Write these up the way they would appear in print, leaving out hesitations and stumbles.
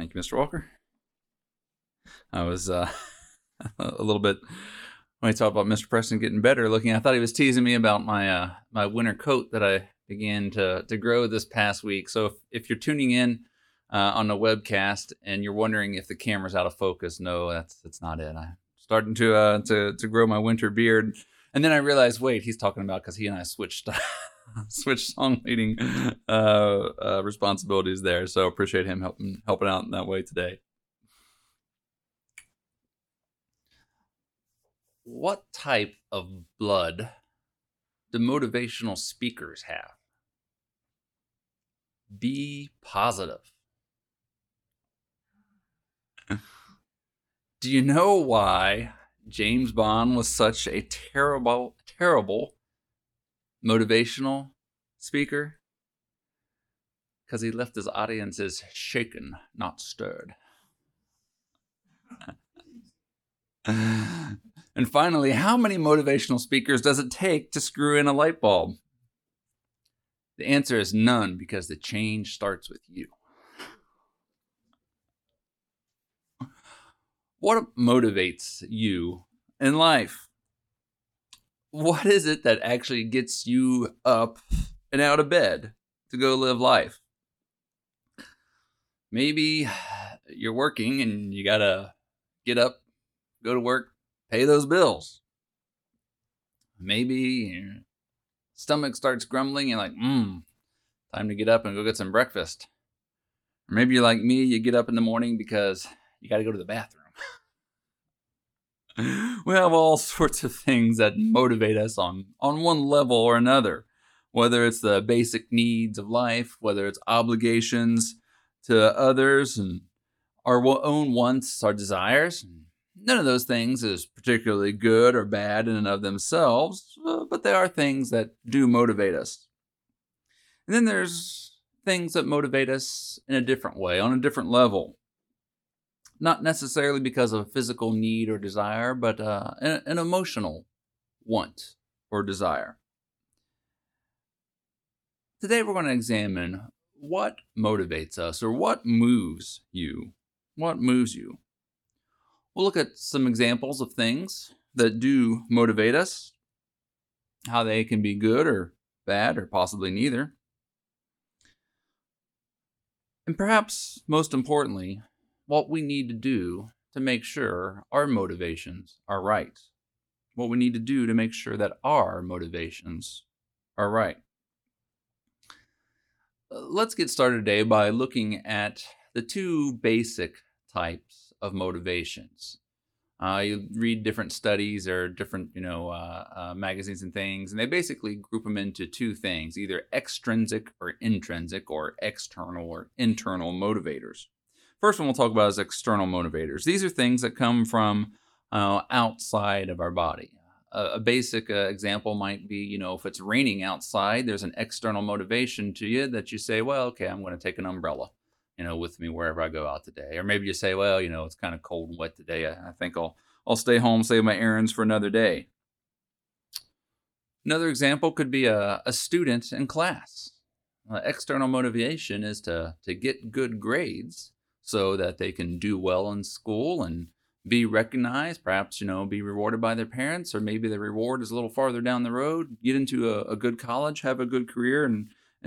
Thank you, Mr. Walker. I was a little bit when he talked about Mr. Preston getting better looking. I thought he was teasing me about my winter coat that I began to grow this past week. So if you're tuning in on the webcast and you're wondering if the camera's out of focus, no, that's not it. I'm starting to grow my winter beard, and then I realized, wait, he's talking about because he and I switched song leading responsibilities there. So appreciate him helping out in that way today. What type of blood do motivational speakers have? Be positive. Do you know why James Bond was such a terrible motivational speaker? Because he left his audiences shaken, not stirred. And finally, how many motivational speakers does it take to screw in a light bulb? The answer is none, because the change starts with you. What motivates you in life? What is it that actually gets you up and out of bed to go live life? Maybe you're working and you gotta get up, go to work, pay those bills. Maybe your stomach starts grumbling and you're like, time to get up and go get some breakfast. Or maybe you're like me, you get up in the morning because you got to go to the bathroom. We have all sorts of things that motivate us on one level or another, whether it's the basic needs of life, whether it's obligations to others and our own wants, our desires. None of those things is particularly good or bad in and of themselves, but they are things that do motivate us. And then there's things that motivate us in a different way, on a different level. Not necessarily because of a physical need or desire, but an emotional want or desire. Today we're going to examine what motivates us, or what moves you. What moves you? We'll look at some examples of things that do motivate us, how they can be good or bad, or possibly neither. And perhaps most importantly, what we need to do to make sure our motivations are right. What we need to do to make sure that our motivations are right. Let's get started today by looking at the two basic types of motivations. You read different studies or different, magazines and things, and they basically group them into two things, either extrinsic or intrinsic, or external or internal motivators. First one we'll talk about is external motivators. These are things that come from outside of our body. A basic example might be, if it's raining outside, there's an external motivation to you that you say, well, okay, I'm going to take an umbrella, with me wherever I go out today. Or maybe you say, well, it's kind of cold and wet today. I think I'll stay home, save my errands for another day. Another example could be a student in class. External motivation is to get good grades so that they can do well in school and be recognized, perhaps, be rewarded by their parents, or maybe the reward is a little farther down the road, get into a good college, have a good career, and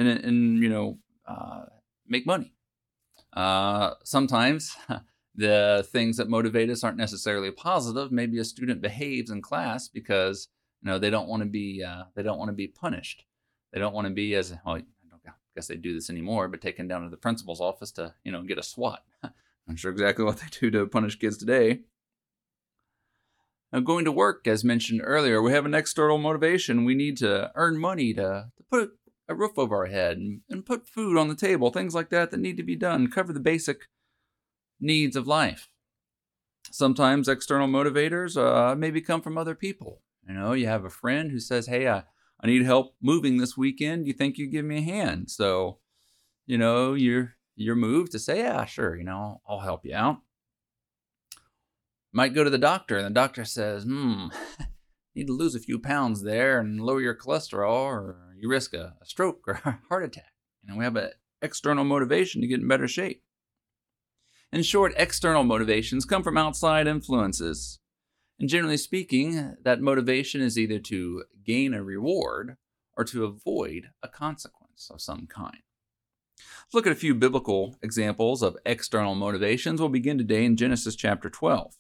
make money. Sometimes the things that motivate us aren't necessarily positive. Maybe a student behaves in class because they don't want to be punished. They don't want to be I guess they do this anymore, but taken down to the principal's office to get a swat. I'm sure exactly what they do to punish kids today. Now, going to work, as mentioned earlier, we have an external motivation. We need to earn money to put a roof over our head and put food on the table, things like that need to be done, cover the basic needs of life. Sometimes external motivators maybe come from other people. You have a friend who says, hey, I need help moving this weekend. Do you think you'd give me a hand? So, you're moved to say, yeah, sure, I'll help you out. Might go to the doctor, and the doctor says, need to lose a few pounds there and lower your cholesterol, or you risk a stroke or a heart attack. We have an external motivation to get in better shape. In short, external motivations come from outside influences. And generally speaking, that motivation is either to gain a reward or to avoid a consequence of some kind. Let's look at a few biblical examples of external motivations. We'll begin today in Genesis chapter 12.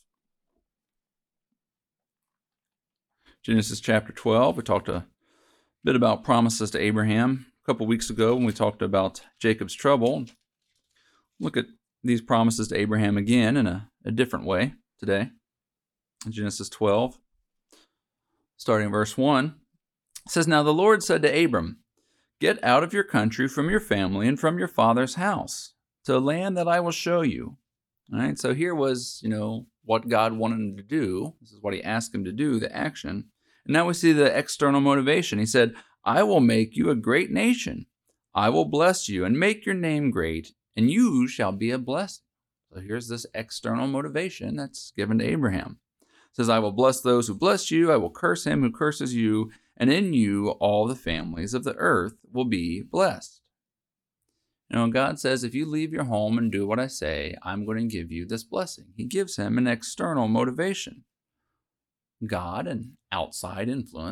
Genesis chapter 12, we talked a bit about promises to Abraham a couple weeks ago when we talked about Jacob's trouble. Look at these promises to Abraham again in a different way today. In Genesis 12, starting verse 1, it says, "Now the Lord said to Abram, 'Get out of your country, from your family, and from your father's house, to a land that I will show you.'" All right, so here was, what God wanted him to do. This is what he asked him to do, the action. And now we see the external motivation. He said, "I will make you a great nation. I will bless you and make your name great, and you shall be a blessing." So here's this external motivation that's given to Abraham. It says, "I will bless those who bless you. I will curse him who curses you. And in you all the families of the earth will be blessed." God says, if you leave your home and do what I say, I'm going to give you this blessing. He gives him an external motivation. God, an outside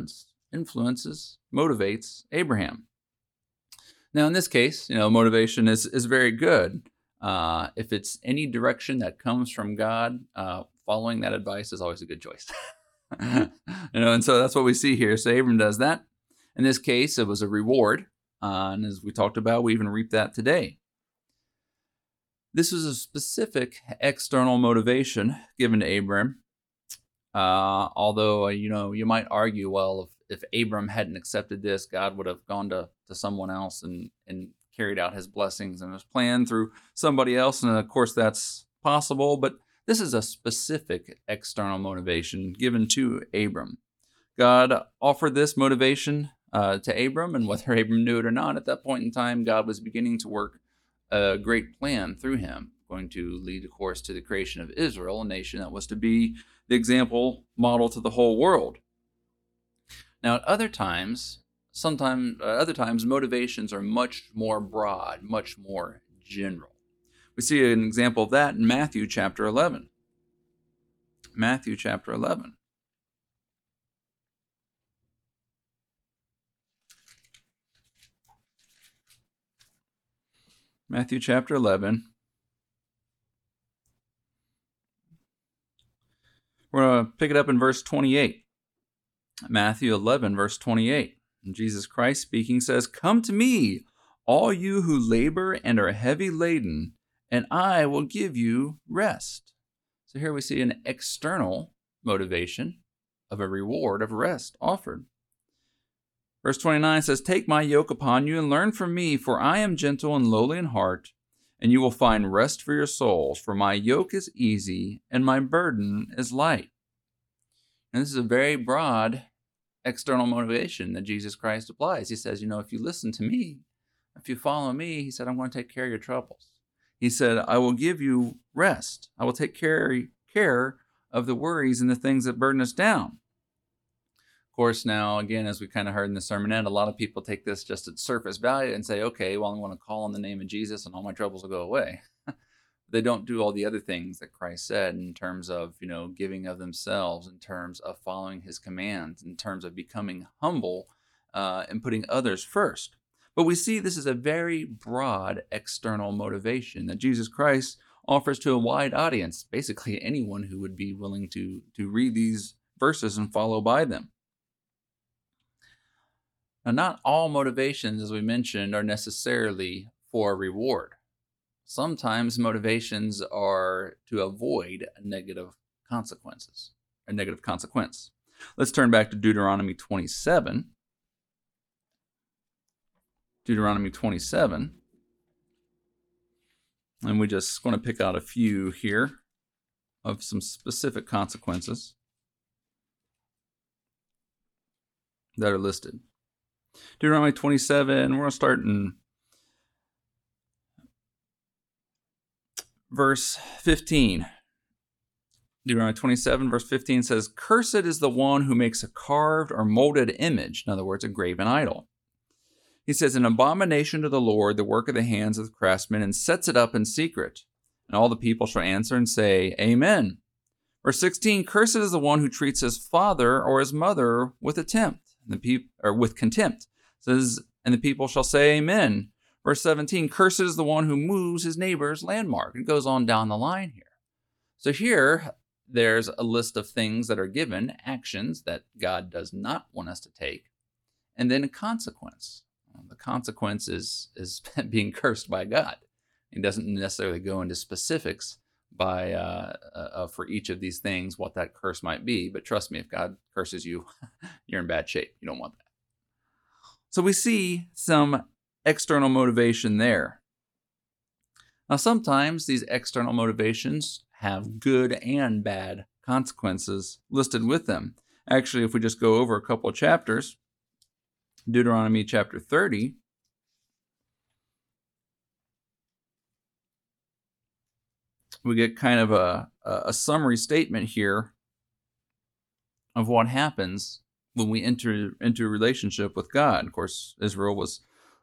motivates Abraham. Now, in this case, motivation is very good. If it's any direction that comes from God, following that advice is always a good choice. And so that's what we see here. So Abram does that. In this case, it was a reward. And as we talked about, we even reap that today. This was a specific external motivation given to Abram. Although, you might argue, well, if Abram hadn't accepted this, God would have gone to someone else and carried out his blessings and his plan through somebody else. And of course, that's possible. But this is a specific external motivation given to Abram. God offered this motivation to Abram, and whether Abram knew it or not, at that point in time, God was beginning to work a great plan through him, going to lead, of course, to the creation of Israel, a nation that was to be the example model to the whole world. Now, at other times, motivations are much more broad, much more general. We see an example of that in Matthew chapter 11. Matthew chapter 11. Matthew chapter 11. We're going to pick it up in verse 28. Matthew 11, verse 28. And Jesus Christ speaking says, "Come to me, all you who labor and are heavy laden, and I will give you rest." So here we see an external motivation of a reward of rest offered. Verse 29 says, "Take my yoke upon you and learn from me, for I am gentle and lowly in heart, and you will find rest for your souls. For my yoke is easy and my burden is light." And this is a very broad external motivation that Jesus Christ applies. He says, if you listen to me, if you follow me, he said, I'm going to take care of your troubles. He said, I will give you rest. I will take care of the worries and the things that burden us down. Of course, now, again, as we kind of heard in the sermonette, a lot of people take this just at surface value and say, okay, well, I'm going to call on the name of Jesus and all my troubles will go away. They don't do all the other things that Christ said in terms of, giving of themselves, in terms of following his commands, in terms of becoming humble and putting others first. But we see this is a very broad external motivation that Jesus Christ offers to a wide audience, basically anyone who would be willing to read these verses and follow by them. Now, not all motivations, as we mentioned, are necessarily for a reward. Sometimes motivations are to avoid negative consequences, a negative consequence. Let's turn back to Deuteronomy 27. Deuteronomy 27. And we just going to pick out a few here of some specific consequences that are listed. Deuteronomy 27, we're going to start in verse 15. Deuteronomy 27, verse 15 says, "Cursed is the one who makes a carved or molded image," in other words, a graven idol. He says, "An abomination to the Lord, the work of the hands of the craftsman, and sets it up in secret. And all the people shall answer and say, Amen. Verse 16, cursed is the one who treats his father or his mother with with contempt. It says, and the people shall say, Amen. Verse 17, cursed is the one who moves his neighbor's landmark. It goes on down the line here. So here, there's a list of things that are given, actions that God does not want us to take, and then a consequence. The consequence is being cursed by God. He doesn't necessarily go into specifics for each of these things, what that curse might be. But trust me, if God curses you, you're in bad shape. You don't want that. So we see some external motivation there. Now, sometimes these external motivations have good and bad consequences listed with them. Actually, if we just go over a couple of chapters, Deuteronomy chapter 30, we get kind of a summary statement here of what happens when we enter into a relationship with God. Of course, Israel was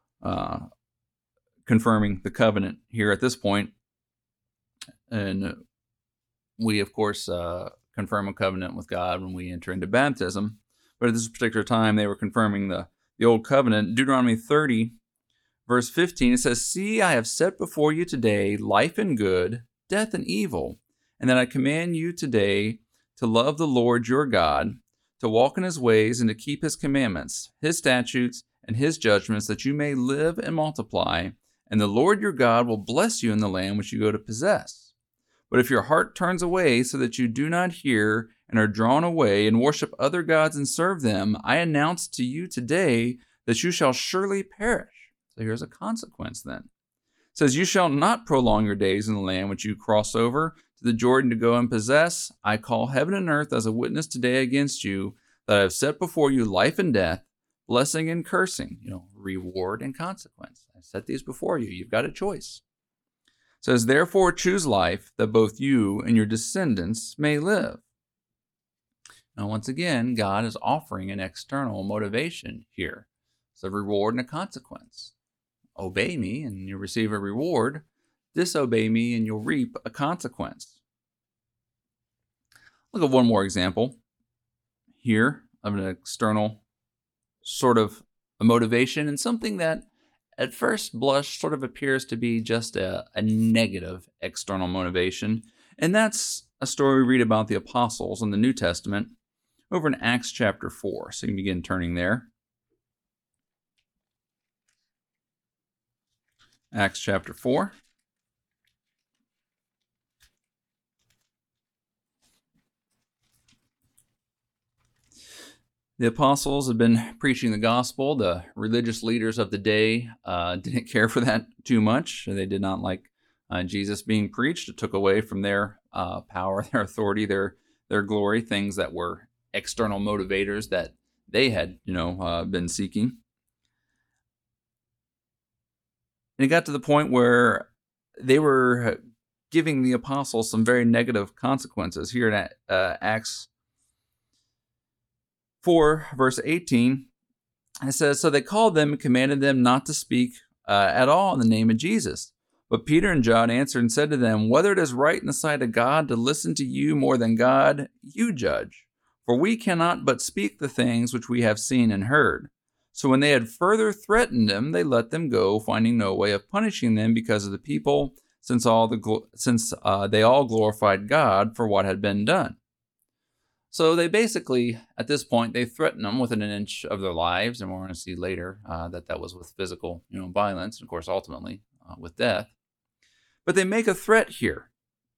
confirming the covenant here at this point, and we, of course, confirm a covenant with God when we enter into baptism. But at this particular time, they were confirming the old covenant. Deuteronomy 30, verse 15, it says, See, I have set before you today life and good, death and evil, and that I command you today to love the Lord your God, to walk in his ways and to keep his commandments, his statutes, and his judgments, that you may live and multiply, and the Lord your God will bless you in the land which you go to possess. But if your heart turns away so that you do not hear and are drawn away and worship other gods and serve them, I announce to you today that you shall surely perish. So here's a consequence then. It says, You shall not prolong your days in the land which you cross over to the Jordan to go and possess. I call heaven and earth as a witness today against you, that I have set before you life and death, blessing and cursing, reward and consequence. I set these before you. You've got a choice. It says, Therefore choose life, that both you and your descendants may live. Now, once again, God is offering an external motivation here. It's a reward and a consequence. Obey me and you'll receive a reward. Disobey me and you'll reap a consequence. Look at one more example here of an external sort of a motivation, and something that at first blush sort of appears to be just a negative external motivation. And that's a story we read about the apostles in the New Testament over in Acts chapter 4. So you can begin turning there. Acts chapter 4. The apostles had been preaching the gospel. The religious leaders of the day didn't care for that too much. They did not like Jesus being preached. It took away from their power, their authority, their glory, things that were external motivators that they had, been seeking. And it got to the point where they were giving the apostles some very negative consequences. Here in Acts 4, verse 18, it says, So they called them and commanded them not to speak at all in the name of Jesus. But Peter and John answered and said to them, Whether it is right in the sight of God to listen to you more than God, you judge. For we cannot but speak the things which we have seen and heard. So when they had further threatened them, they let them go, finding no way of punishing them because of the people, since they all glorified God for what had been done. So they basically, at this point, they threaten them within an inch of their lives, and we're going to see later that was with physical, violence, and of course, ultimately with death. But they make a threat here.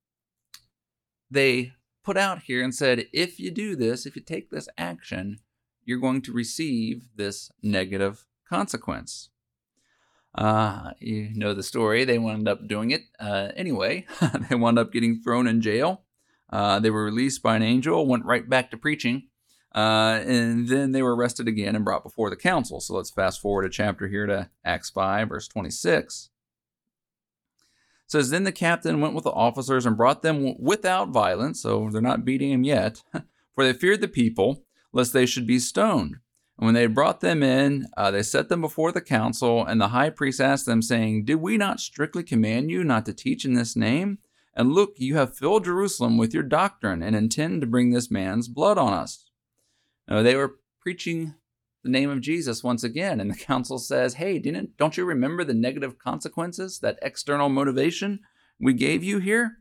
They put out here and said, if you do this, if you take this action, you're going to receive this negative consequence. You know the story. They wound up doing it anyway. They wound up getting thrown in jail. They were released by an angel, went right back to preaching, and then they were arrested again and brought before the council. So let's fast forward a chapter here to Acts 5, verse 26. It says, Then the captain went with the officers and brought them without violence, so they're not beating him yet, for they feared the people, lest they should be stoned. And when they had brought them in, they set them before the council, and the high priest asked them, saying, Did we not strictly command you not to teach in this name? And look, you have filled Jerusalem with your doctrine and intend to bring this man's blood on us. Now, they were preaching the name of Jesus once again, and the council says, hey, don't you remember the negative consequences, that external motivation we gave you here?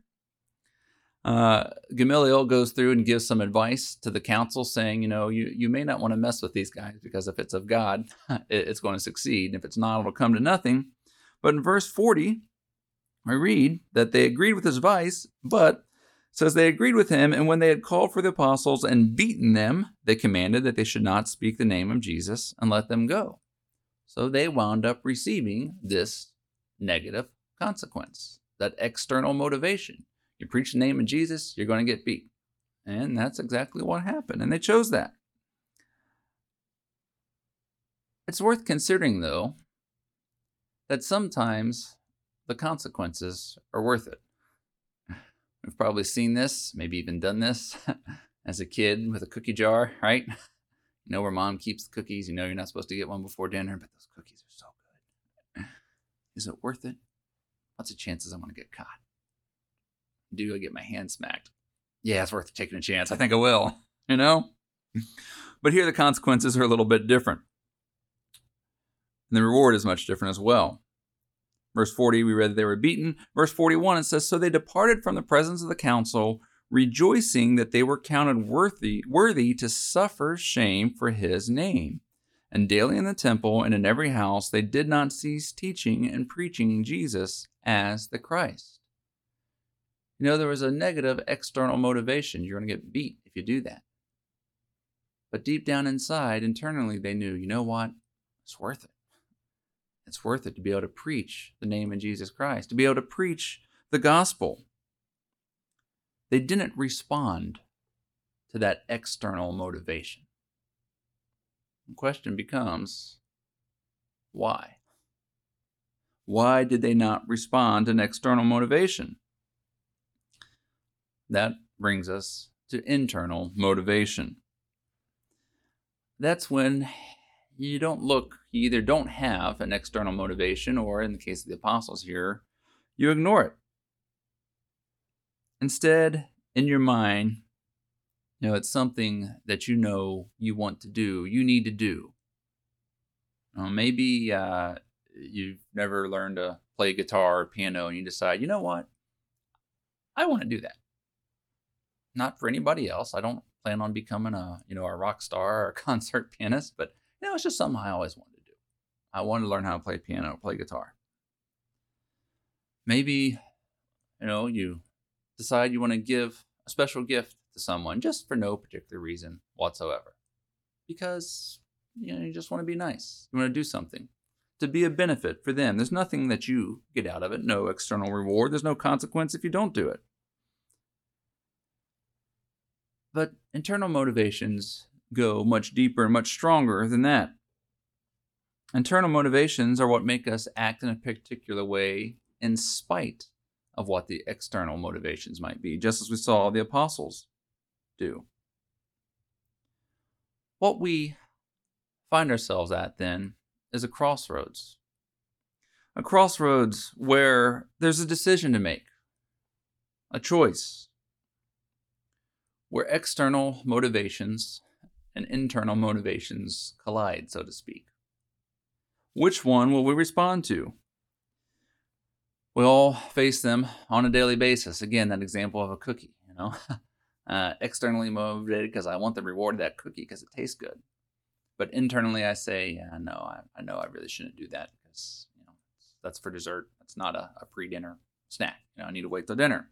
Gamaliel goes through and gives some advice to the council saying, you may not want to mess with these guys because if it's of God, it's going to succeed. And if it's not, it'll come to nothing. But in verse 40, I read that they agreed with his advice, but it says they agreed with him, and when they had called for the apostles and beaten them, they commanded that they should not speak the name of Jesus and let them go. So they wound up receiving this negative consequence, that external motivation. You preach the name of Jesus, you're going to get beat. And that's exactly what happened. And they chose that. It's worth considering, though, that sometimes the consequences are worth it. We've probably seen this, maybe even done this as a kid with a cookie jar, right? Where mom keeps the cookies. You're not supposed to get one before dinner, but those cookies are so good. Is it worth it? What's the chances I'm going to get caught? Do I get my hand smacked? Yeah, it's worth taking a chance. I think I will, But here the consequences are a little bit different. And the reward is much different as well. Verse 40, we read that they were beaten. Verse 41, it says, so they departed from the presence of the council, rejoicing that they were counted worthy to suffer shame for his name. And daily in the temple and in every house, they did not cease teaching and preaching Jesus as the Christ. There was a negative external motivation. You're going to get beat if you do that. But deep down inside, internally, they knew, you know what? It's worth it. It's worth it to be able to preach the name of Jesus Christ, to be able to preach the gospel. They didn't respond to that external motivation. The question becomes, why? Why did they not respond to an external motivation? That brings us to internal motivation. That's when you either don't have an external motivation, or in the case of the apostles here, you ignore it. Instead, in your mind, it's something that you want to do, you need to do. Maybe you've never learned to play guitar or piano, and you decide, you know what? I want to do that. Not for anybody else. I don't plan on becoming a rock star or a concert pianist, but it's just something I always wanted to do. I wanted to learn how to play piano, play guitar. Maybe, you decide you want to give a special gift to someone just for no particular reason whatsoever. Because, you just want to be nice. You want to do something to be a benefit for them. There's nothing that you get out of it, no external reward. There's no consequence if you don't do it. But internal motivations go much deeper and much stronger than that. Internal motivations are what make us act in a particular way in spite of what the external motivations might be, just as we saw the apostles do. What we find ourselves at then is a crossroads. A crossroads where there's a decision to make, a choice, where external motivations and internal motivations collide, so to speak. Which one will we respond to? We all face them on a daily basis. Again, that example of a cookie, externally motivated because I want the reward of that cookie because it tastes good. But internally I say, no, I know I really shouldn't do that because that's for dessert. That's not a pre-dinner snack. I need to wait till dinner.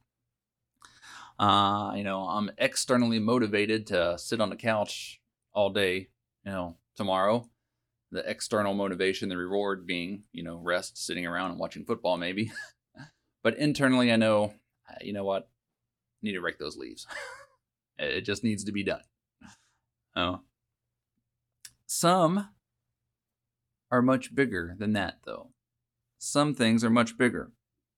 I'm externally motivated to sit on the couch all day, tomorrow. The external motivation, the reward being, rest, sitting around and watching football maybe. But internally I know, you know what? I need to rake those leaves. It just needs to be done. Some are much bigger than that, though. Some things are much bigger.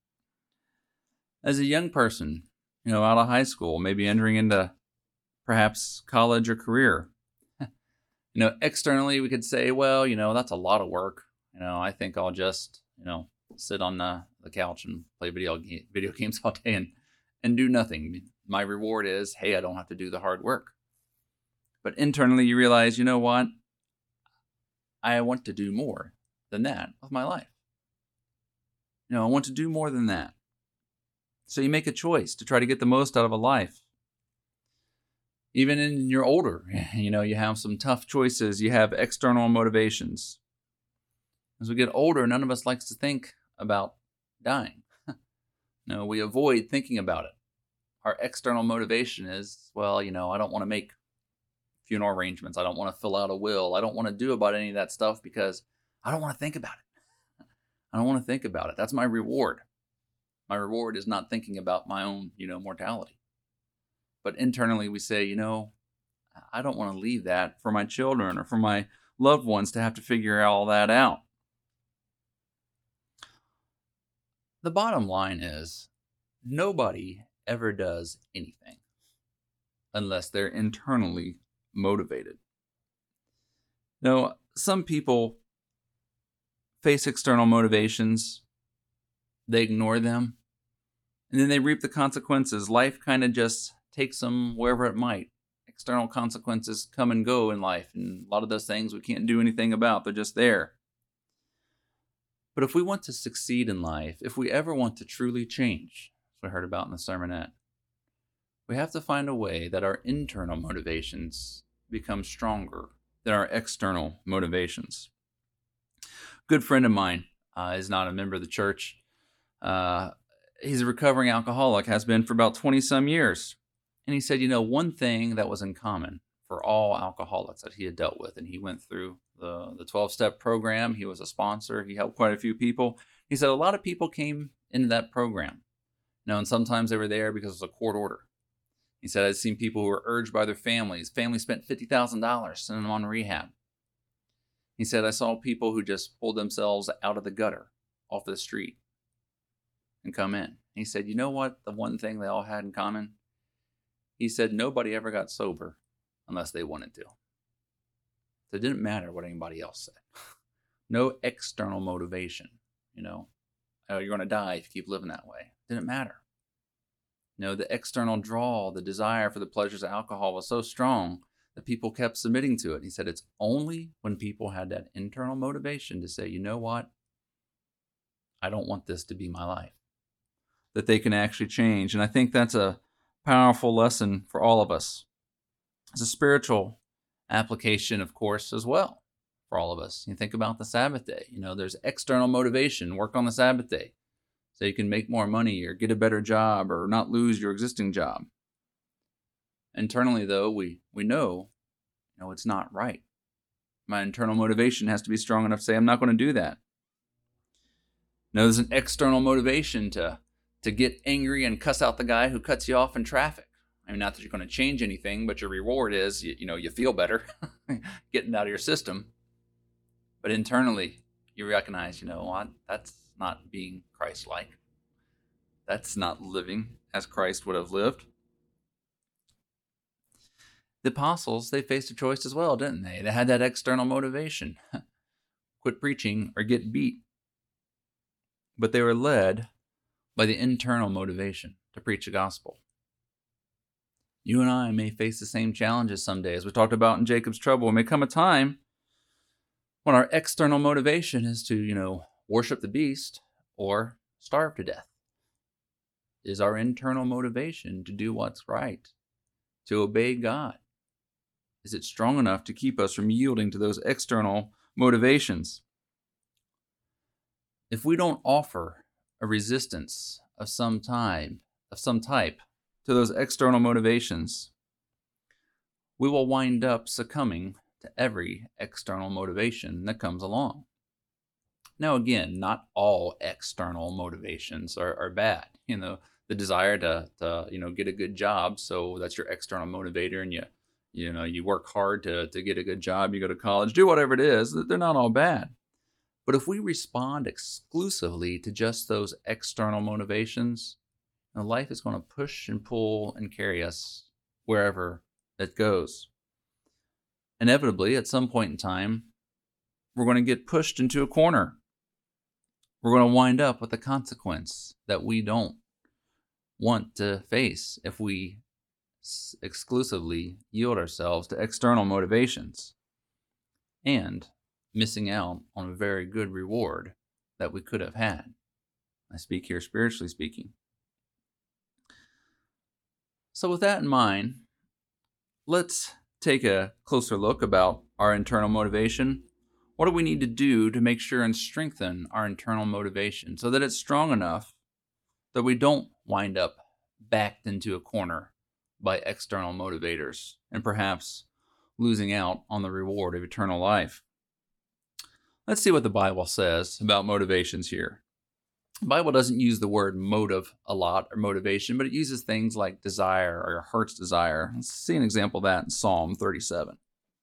As a young person, out of high school, maybe entering into perhaps college or career, externally we could say, well, that's a lot of work. I think I'll just, sit on the couch and play video games all day and and do nothing. My reward is, hey, I don't have to do the hard work. But internally you realize, you know what? I want to do more than that with my life. I want to do more than that. So you make a choice to try to get the most out of a life. Even in you're older, you have some tough choices. You have external motivations. As we get older, none of us likes to think about dying. We avoid thinking about it. Our external motivation is, well, I don't want to make funeral arrangements. I don't want to fill out a will. I don't want to do about any of that stuff because I don't want to think about it. I don't want to think about it. That's my reward. My reward is not thinking about my own, mortality. But internally we say, I don't want to leave that for my children or for my loved ones to have to figure all that out. The bottom line is nobody ever does anything unless they're internally motivated. Some people face external motivations, they ignore them, and then they reap the consequences. Life kind of just takes them wherever it might. External consequences come and go in life, and a lot of those things we can't do anything about. They're just there. But if we want to succeed in life, if we ever want to truly change, as we heard about in the sermonette, we have to find a way that our internal motivations become stronger than our external motivations. A good friend of mine is not a member of the church. He's a recovering alcoholic, has been for about 20 some years. And he said, one thing that was in common for all alcoholics that he had dealt with, and he went through the 12-step program. He was a sponsor. He helped quite a few people. He said a lot of people came into that program, and sometimes they were there because it was a court order. He said, I'd seen people who were urged by their families. Families spent $50,000 sending them on rehab. He said, I saw people who just pulled themselves out of the gutter, off the street, and come in. He said, you know what? The one thing they all had in common? He said, nobody ever got sober unless they wanted to. So it didn't matter what anybody else said. No external motivation, oh, you're going to die if you keep living that way. It didn't matter. The external draw, the desire for the pleasures of alcohol was so strong that people kept submitting to it. He said it's only when people had that internal motivation to say, you know what? I don't want this to be my life, that they can actually change. And I think that's a powerful lesson for all of us. It's a spiritual application, of course, as well for all of us. You think about the Sabbath day. There's external motivation. Work on the Sabbath day so you can make more money or get a better job or not lose your existing job. Internally, though, we know, it's not right. My internal motivation has to be strong enough to say, I'm not going to do that. There's an external motivation to get angry and cuss out the guy who cuts you off in traffic. Not that you're going to change anything, but your reward is, you feel better getting out of your system. But internally, you recognize, what? That's not being Christ-like. That's not living as Christ would have lived. The apostles, they faced a choice as well, didn't they? They had that external motivation. Quit preaching or get beat. But they were led by the internal motivation to preach the gospel. You and I may face the same challenges someday. As we talked about in Jacob's trouble, there may come a time when our external motivation is to, worship the beast or starve to death. Is our internal motivation to do what's right, to obey God? Is it strong enough to keep us from yielding to those external motivations? If we don't offer a resistance of some type to those external motivations, we will wind up succumbing to every external motivation that comes along. Now, again, not all external motivations are bad. The desire to get a good job, so that's your external motivator, and you work hard to get a good job, you go to college, do whatever it is, they're not all bad. But if we respond exclusively to just those external motivations, life is going to push and pull and carry us wherever it goes. Inevitably, at some point in time, we're going to get pushed into a corner. We're going to wind up with a consequence that we don't want to face if we exclusively yield ourselves to external motivations and missing out on a very good reward that we could have had. I speak here spiritually speaking. So with that in mind, let's take a closer look about our internal motivation. What do we need to do to make sure and strengthen our internal motivation so that it's strong enough that we don't wind up backed into a corner by external motivators and perhaps losing out on the reward of eternal life? Let's see what the Bible says about motivations here. The Bible doesn't use the word motive a lot, or motivation, but it uses things like desire or your heart's desire. Let's see an example of that in Psalm 37.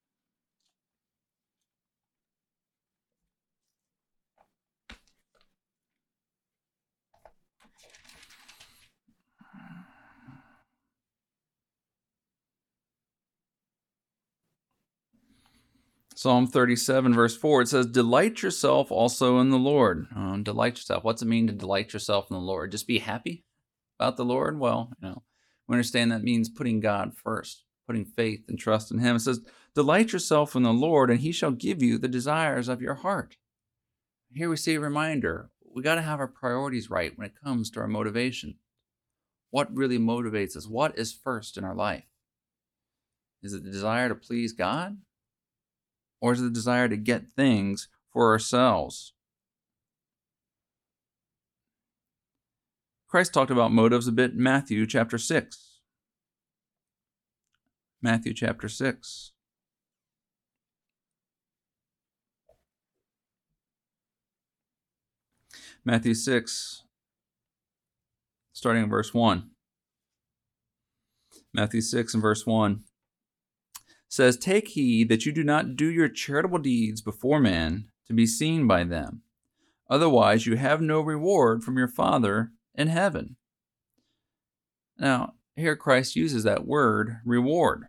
Psalm 37, verse 4, it says, "Delight yourself also in the Lord." Delight yourself. What's it mean to delight yourself in the Lord? Just be happy about the Lord? Well, we understand that means putting God first, putting faith and trust in Him. It says, "Delight yourself in the Lord, and He shall give you the desires of your heart." Here we see a reminder. We got to have our priorities right when it comes to our motivation. What really motivates us? What is first in our life? Is it the desire to please God? Or is it the desire to get things for ourselves? Christ talked about motives a bit in Matthew chapter 6. Matthew chapter 6. Matthew 6, starting in verse 1. Matthew 6 and verse 1 says, "Take heed that you do not do your charitable deeds before men to be seen by them. Otherwise you have no reward from your Father in heaven." Now, here Christ uses that word, reward.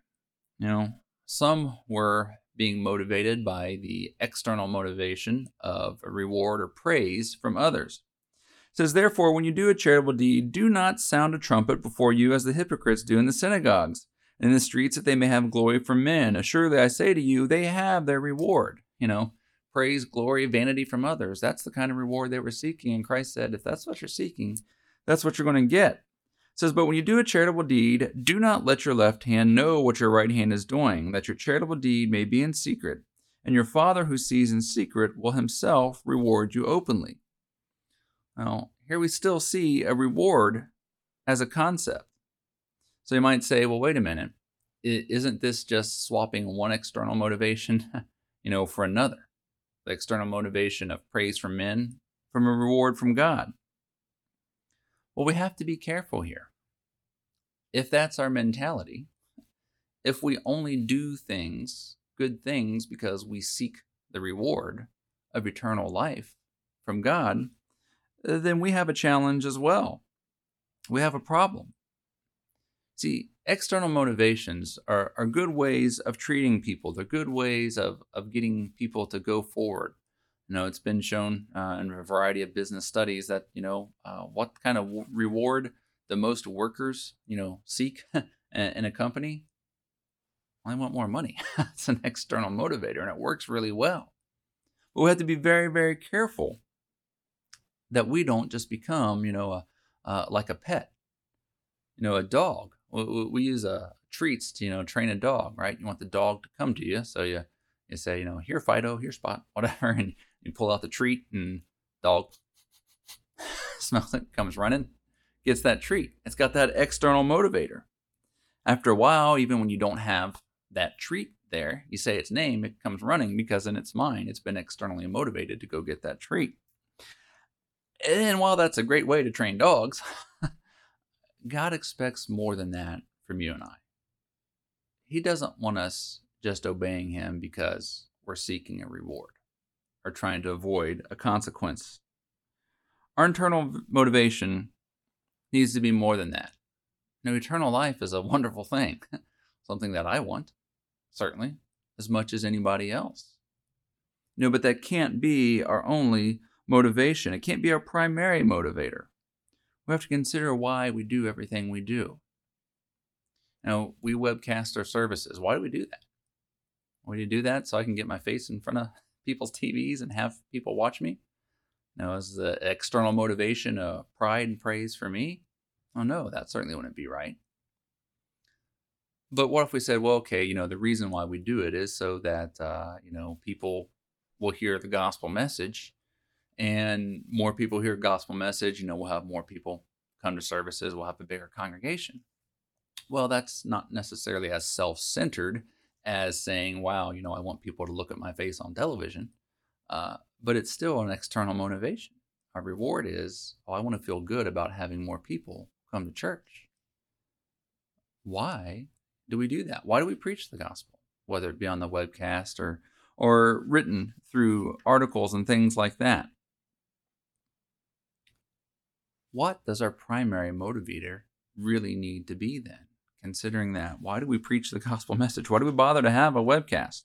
Some were being motivated by the external motivation of a reward or praise from others. It says, "Therefore, when you do a charitable deed, do not sound a trumpet before you as the hypocrites do in the synagogues and in the streets, that they may have glory from men. Assuredly, I say to you, they have their reward." Praise, glory, vanity from others. That's the kind of reward they were seeking. And Christ said, if that's what you're seeking, that's what you're going to get. It says, "But when you do a charitable deed, do not let your left hand know what your right hand is doing, that your charitable deed may be in secret. And your Father who sees in secret will Himself reward you openly." Now, here we still see a reward as a concept. So you might say, well, wait a minute. Isn't this just swapping one external motivation, for another? The external motivation of praise from men from a reward from God. Well, we have to be careful here. If that's our mentality, if we only do things, good things, because we seek the reward of eternal life from God, then we have a challenge as well. We have a problem. See, external motivations are good ways of treating people. They're good ways of getting people to go forward. It's been shown in a variety of business studies that, what kind of reward the most workers, seek in a company. Well, they want more money. It's an external motivator, and it works really well. But we have to be very, very careful that we don't just become, like a pet, a dog. We use treats to, train a dog, right? You want the dog to come to you. So you say, "Here, Fido, here, Spot," whatever. And you pull out the treat, and dog smells it, comes running, gets that treat. It's got that external motivator. After a while, even when you don't have that treat there, you say its name, it comes running because in its mind, it's been externally motivated to go get that treat. And while that's a great way to train dogs, God expects more than that from you and I. He doesn't want us just obeying Him because we're seeking a reward or trying to avoid a consequence. Our internal motivation needs to be more than that. Eternal life is a wonderful thing, something that I want, certainly, as much as anybody else. But that can't be our only motivation. It can't be our primary motivator. We have to consider why we do everything we do. Now, we webcast our services. Why do we do that? Why do you do that? So I can get my face in front of people's TVs and have people watch me? Now, is the external motivation pride and praise for me? Oh, no, that certainly wouldn't be right. But what if we said, well, okay, the reason why we do it is so that, people will hear the gospel message, and more people hear gospel message, we'll have more people come to services, we'll have a bigger congregation. Well, that's not necessarily as self-centered as saying, wow, I want people to look at my face on television. But it's still an external motivation. Our reward is, I want to feel good about having more people come to church. Why do we do that? Why do we preach the gospel? Whether it be on the webcast or written through articles and things like that. What does our primary motivator really need to be then? Considering that, why do we preach the gospel message? Why do we bother to have a webcast?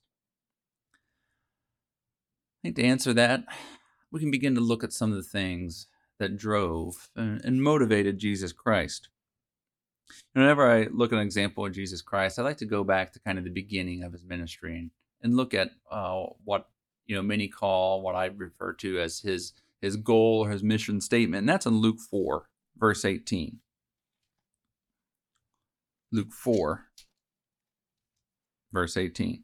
I think to answer that, we can begin to look at some of the things that drove and motivated Jesus Christ. Whenever I look at an example of Jesus Christ, I like to go back to kind of the beginning of his ministry and look at what many call, what I refer to as his goal or his mission statement. And that's in Luke 4, verse 18. Luke 4, verse 18.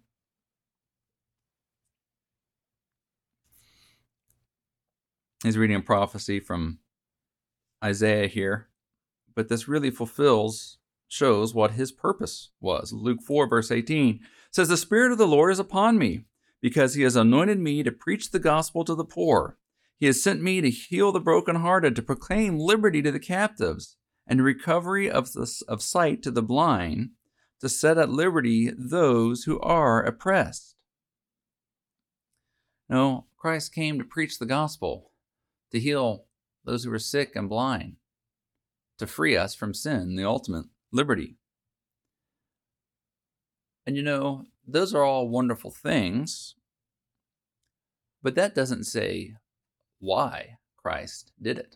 He's reading a prophecy from Isaiah here, but this really shows what his purpose was. Luke 4, verse 18 says, "The Spirit of the Lord is upon me, because he has anointed me to preach the gospel to the poor. He has sent me to heal the brokenhearted, to proclaim liberty to the captives, and recovery of sight to the blind, to set at liberty those who are oppressed." No, Christ came to preach the gospel, to heal those who are sick and blind, to free us from sin, the ultimate liberty. And those are all wonderful things, but that doesn't say why Christ did it.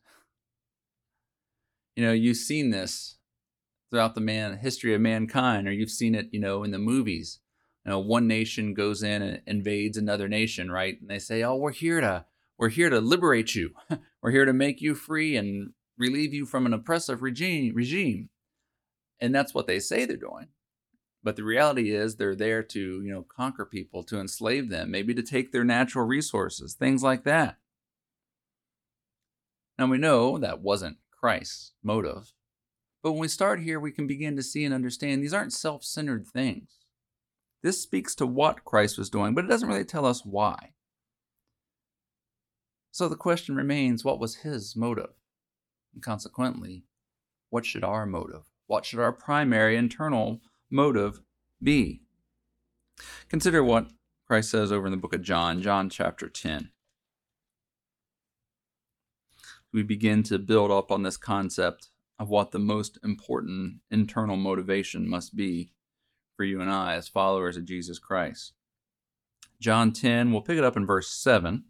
You've seen this throughout the history of mankind, or you've seen it, in the movies. One nation goes in and invades another nation, right? And they say, "Oh, we're here to liberate you. We're here to make you free and relieve you from an oppressive regime." And that's what they say they're doing. But the reality is they're there to, conquer people, to enslave them, maybe to take their natural resources, things like that. Now we know that wasn't Christ's motive. But when we start here, we can begin to see and understand these aren't self-centered things. This speaks to what Christ was doing, but it doesn't really tell us why. So the question remains, what was his motive? And consequently, what should our motive? What should our primary internal motive be? Consider what Christ says over in the book of John chapter 10. We begin to build up on this concept of what the most important internal motivation must be for you and I as followers of Jesus Christ. John 10, we'll pick it up in verse 7.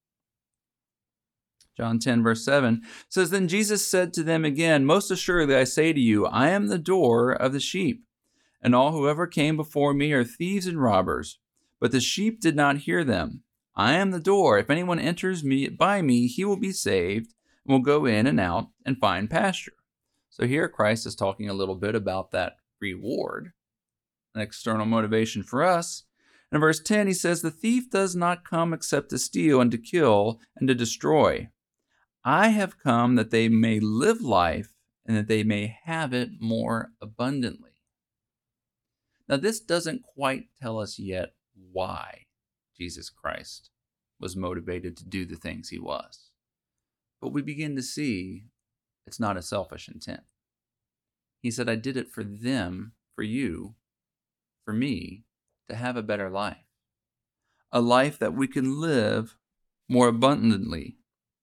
John 10, verse 7 says, "Then Jesus said to them again, 'Most assuredly I say to you, I am the door of the sheep. And all who ever came before me are thieves and robbers. But the sheep did not hear them. I am the door. If anyone enters by me, he will be saved, and will go in and out and find pasture.'" So here Christ is talking a little bit about that reward, an external motivation for us. In verse 10, he says, "The thief does not come except to steal and to kill and to destroy. I have come that they may live life and that they may have it more abundantly." Now, this doesn't quite tell us yet why Jesus Christ was motivated to do the things he was. But we begin to see it's not a selfish intent. He said, "I did it for them, for you, for me, to have a better life. A life that we can live more abundantly."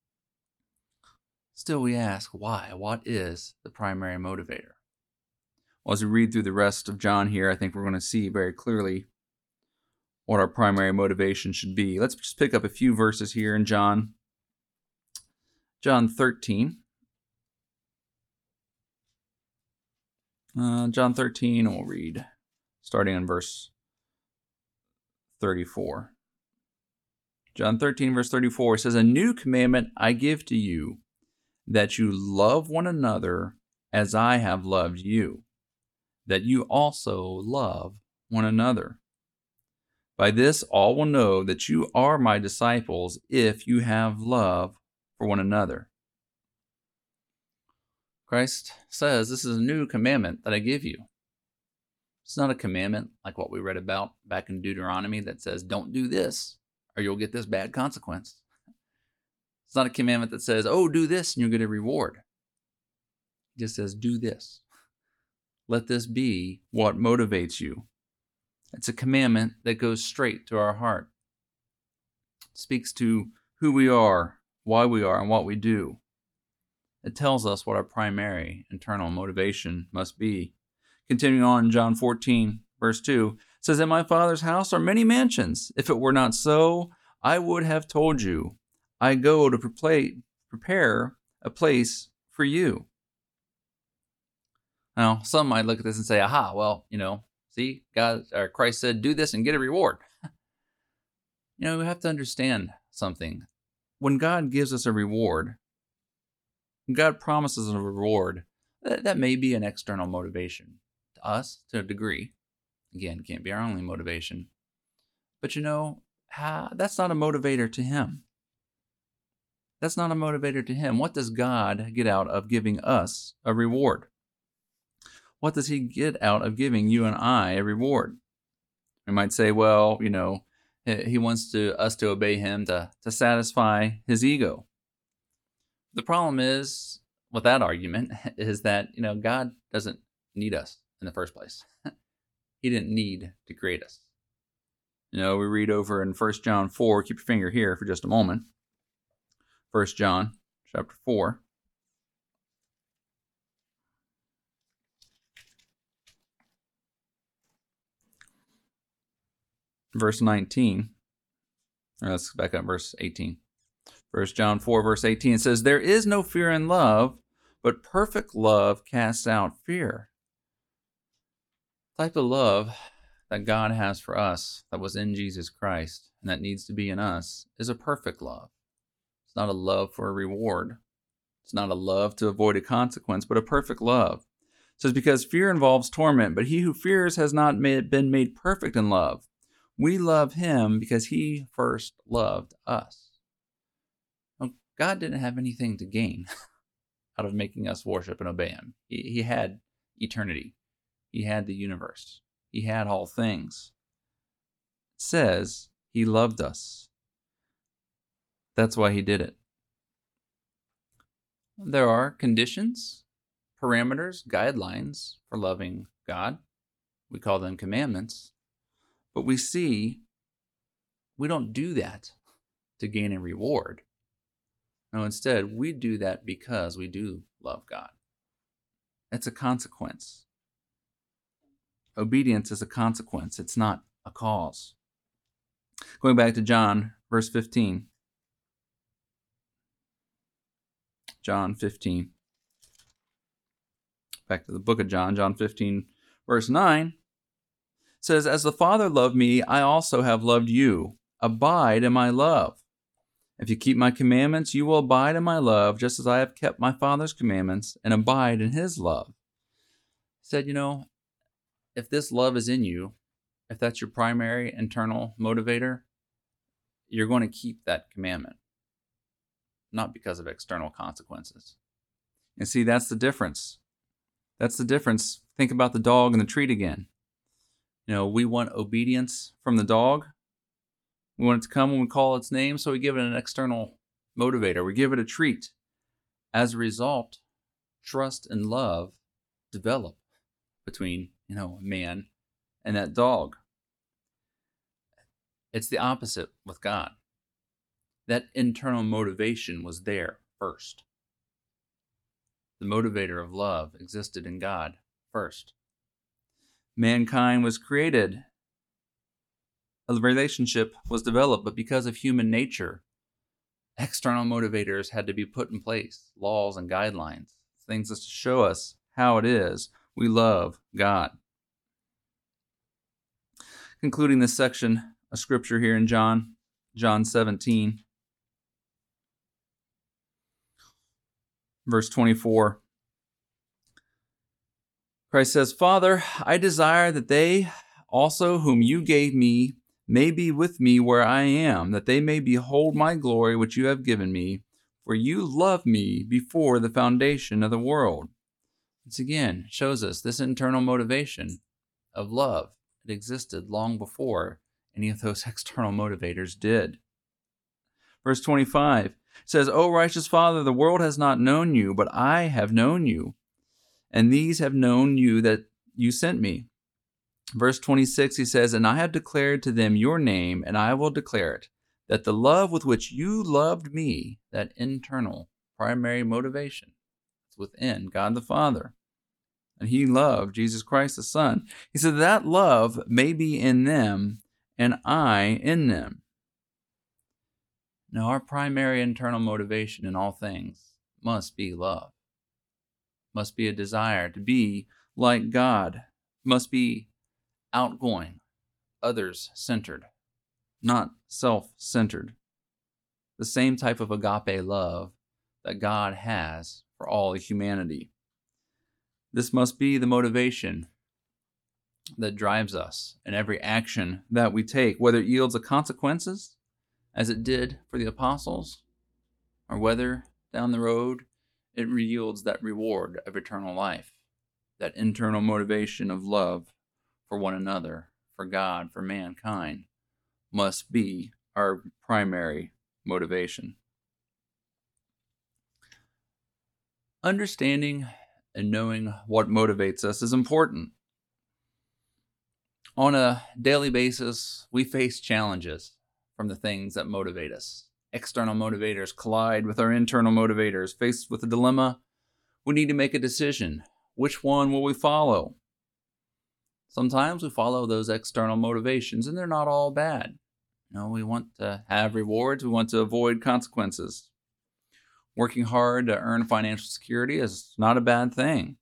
Still, we ask, why? What is the primary motivator? Well, as we read through the rest of John here, I think we're going to see very clearly what our primary motivation should be. Let's just pick up a few verses here in John 13. John 13, and we'll read starting in verse 34. John 13, verse 34 says, "A new commandment I give to you, that you love one another as I have loved you, that you also love one another. By this all will know that you are my disciples, if you have love for one another." Christ says, "This is a new commandment that I give you." It's not a commandment like what we read about back in Deuteronomy that says, "Don't do this or you'll get this bad consequence." It's not a commandment that says, "Oh, do this and you'll get a reward." It just says, "Do this." Let this be what motivates you. It's a commandment that goes straight to our heart. It speaks to who we are, why we are, and what we do. It tells us what our primary internal motivation must be. Continuing on in John 14, verse 2, it says, "In my Father's house are many mansions. If it were not so, I would have told you. I go to prepare a place for you." Now, some might look at this and say, "Aha, well, see, God or Christ said, do this and get a reward." We have to understand something. When God gives us a reward, when God promises a reward, that may be an external motivation to us to a degree. Again, it can't be our only motivation. But that's not a motivator to Him. That's not a motivator to Him. What does God get out of giving us a reward? What does He get out of giving you and I a reward? We might say, well, He wants us to obey Him to satisfy His ego. The problem is, with that argument, is that, God doesn't need us in the first place. He didn't need to create us. We read over in 1 John 4, keep your finger here for just a moment. 1 John chapter 4. Verse 19. Let's back up verse 18. 1 John 4, verse 18, it says, "There is no fear in love, but perfect love casts out fear." The type of love that God has for us, that was in Jesus Christ, and that needs to be in us, is a perfect love. It's not a love for a reward. It's not a love to avoid a consequence, but a perfect love. It says, "Because fear involves torment, but he who fears has not been made perfect in love. We love Him because He first loved us." Now, God didn't have anything to gain out of making us worship and obey Him. He had eternity. He had the universe. He had all things. It says He loved us. That's why He did it. There are conditions, parameters, guidelines for loving God. We call them commandments. But we see we don't do that to gain a reward. No, instead, we do that because we do love God. It's a consequence. Obedience is a consequence. It's not a cause. Going back to John, verse 15. John 15. Back to the book of John, John 15, verse 9. Says, "As the Father loved me, I also have loved you. Abide in my love. If you keep my commandments, you will abide in my love, just as I have kept my Father's commandments and abide in His love." He said, if this love is in you, if that's your primary internal motivator, you're going to keep that commandment, not because of external consequences. And see, that's the difference. That's the difference. Think about the dog and the treat again. We want obedience from the dog. We want it to come when we call its name, so we give it an external motivator. We give it a treat. As a result, trust and love develop between, man and that dog. It's the opposite with God. That internal motivation was there first. The motivator of love existed in God first. Mankind was created. A relationship was developed, but because of human nature, external motivators had to be put in place, laws and guidelines, things to show us how it is, we love God. Concluding this section of scripture here in John 17, verse 24. Christ says, Father, I desire that they also whom you gave me may be with me where I am, that they may behold my glory which you have given me, for you loved me before the foundation of the world. This again shows us this internal motivation of love. It existed long before any of those external motivators did. Verse 25 says, O righteous Father, the world has not known you, but I have known you, and these have known you that you sent me. Verse 26, he says, And I have declared to them your name, and I will declare it, that the love with which you loved me, that internal primary motivation, it's within God the Father, and he loved Jesus Christ the Son. He said that love may be in them, and I in them. Now, our primary internal motivation in all things must be love, must be a desire to be like God, must be outgoing, others-centered, not self-centered. The same type of agape love that God has for all humanity. This must be the motivation that drives us in every action that we take, whether it yields the consequences, as it did for the apostles, or whether down the road it yields that reward of eternal life, that internal motivation of love for one another, for God, for mankind, must be our primary motivation. Understanding and knowing what motivates us is important. On a daily basis, we face challenges from the things that motivate us. External motivators collide with our internal motivators. Faced with a dilemma, we need to make a decision. Which one will we follow? Sometimes we follow those external motivations, and they're not all bad. We want to have rewards. We want to avoid consequences. Working hard to earn financial security is not a bad thing.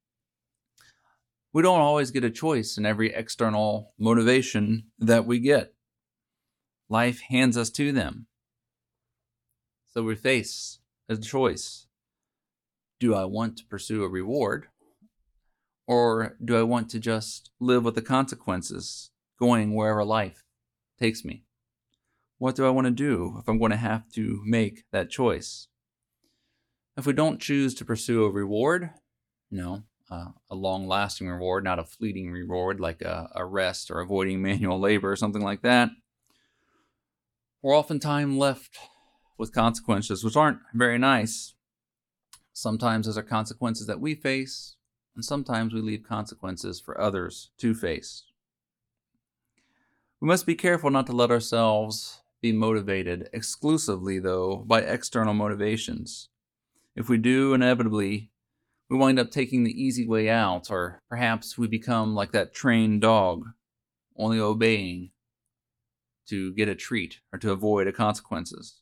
We don't always get a choice in every external motivation that we get. Life hands us to them. So we face a choice. Do I want to pursue a reward? Or do I want to just live with the consequences, going wherever life takes me? What do I want to do if I'm going to have to make that choice? If we don't choose to pursue a reward, a long-lasting reward, not a fleeting reward like a rest or avoiding manual labor or something like that, we're oftentimes left with consequences which aren't very nice. Sometimes those are consequences that we face, and sometimes we leave consequences for others to face. We must be careful not to let ourselves be motivated exclusively, though, by external motivations. If we do, inevitably, we wind up taking the easy way out, or perhaps we become like that trained dog, only obeying to get a treat or to avoid the consequences.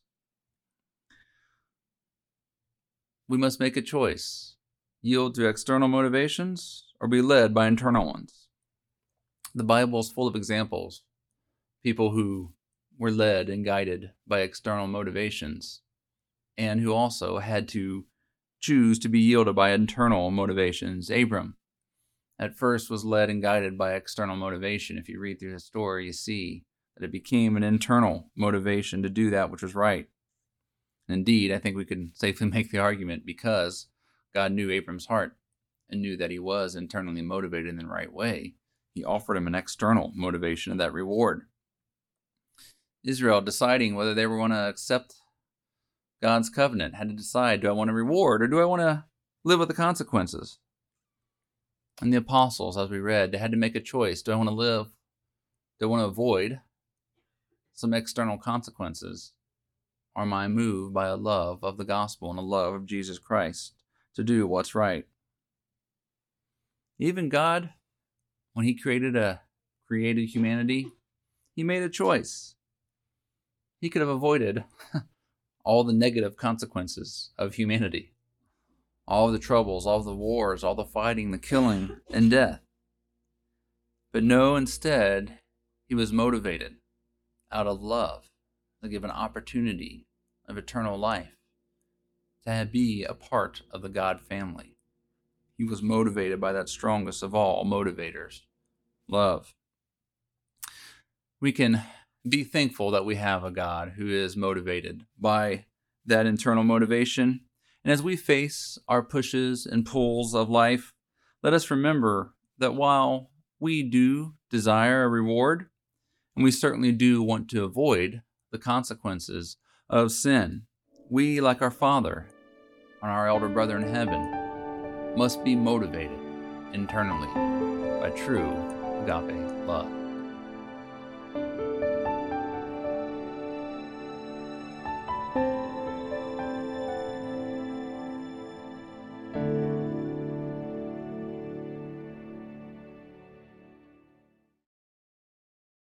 We must make a choice. Yield to external motivations or be led by internal ones. The Bible is full of examples. People who were led and guided by external motivations and who also had to choose to be yielded by internal motivations. Abram at first was led and guided by external motivation. If you read through his story, you see that it became an internal motivation to do that which was right. Indeed, I think we can safely make the argument because God knew Abram's heart and knew that he was internally motivated in the right way. He offered him an external motivation of that reward. Israel, deciding whether they were going to accept God's covenant, had to decide, do I want a reward or do I want to live with the consequences? And the apostles, as we read, they had to make a choice. Do I want to live? Do I want to avoid some external consequences? Or am I moved by a love of the gospel and a love of Jesus Christ to do what's right? Even God, when he created humanity, he made a choice. He could have avoided all the negative consequences of humanity. all the troubles, all the wars, all the fighting, the killing, and death. But no, instead, he was motivated out of love to give an opportunity of eternal life, to be a part of the God family. He was motivated by that strongest of all motivators, love. We can be thankful that we have a God who is motivated by that internal motivation. And as we face our pushes and pulls of life, let us remember that while we do desire a reward, and we certainly do want to avoid the consequences of sin, we, like our Father and our elder brother in heaven, must be motivated internally by true agape love.